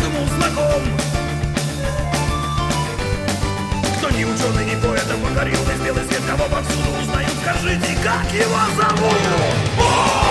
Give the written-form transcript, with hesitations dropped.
каждому знаком. Кто ни ученый, ни поэт, а покорил весь белый свет, кого повсюду узнают, скажите, как его зовут?